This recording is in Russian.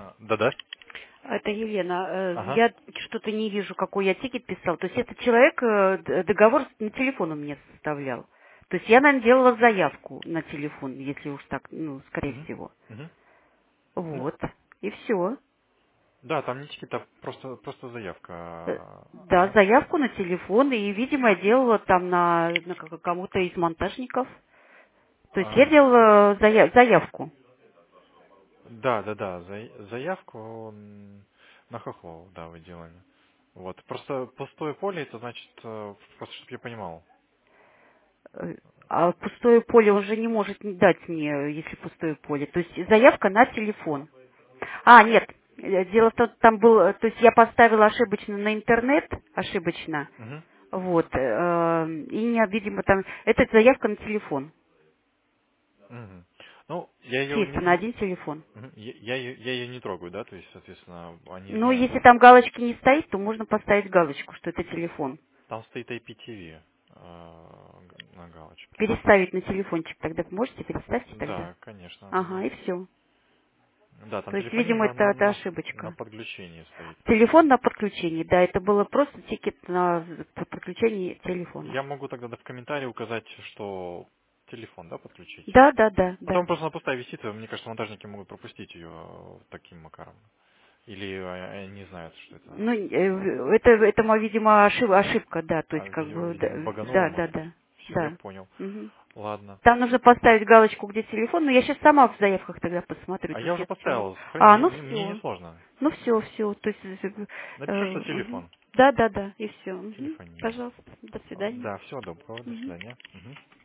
Да-да. Это Елена. Ага. Я что-то не вижу, какой я тикет писал. То есть этот человек договор на телефон у меня составлял. То есть я, наверное, делала заявку на телефон, если уж так, ну, скорее Мгм. всего. Мгм. Ну, Вот. И все. да, там не чики, там просто заявка. Да, Ага. заявку на телефон. И, видимо, я делала там на кому-то из монтажников. То есть я А, делала заявку. да, заявку на хохол, да, вы делали. Вот. Просто пустое поле, это значит, просто чтобы я понимал. Э, А пустое поле он же не может дать мне, если пустое поле. То есть заявка на телефон. А, нет. Дело в том, там был, то есть я поставила ошибочно на интернет, ошибочно, Мгм. вот, и, видимо, там, это заявка на телефон, Мгм. Ну, я ее чисто на один телефон. я ее не трогаю, да, то есть, соответственно, они Но знают. если там галочки не стоит, то можно поставить галочку, что это телефон. Там стоит IPTV на галочке. Переставить на телефончик тогда, можете, переставьте тогда. Да, конечно, Ага, могу. и все. Да, там То есть, телефонин видимо, это на ошибочка. подключении стоит. Телефон на подключении, да, это было просто тикет на подключение телефона. Я могу тогда в комментарии указать, что телефон, да, подключить. Да, да, да, А там да. просто она пустая висит, и мне кажется, монтажники могут пропустить ее таким макаром. Или они не знают, что это. Ну, это, видимо, ошибка, да, то есть как бы, Видимо, да, багануло, да, да, может. да, Все, я да. понял. Мгм. Ладно. Там нужно поставить галочку, где телефон, но я сейчас сама в заявках тогда посмотрю, А то я есть уже я сначала... поставил, сохранил, А, мне, ну мне не все, сложно. ну все, то есть... Напишу, что Мгм. телефон. Да, да, да, и все. Телефония. Пожалуйста, до свидания. Да, всего доброго, до Мгм. свидания. Мгм.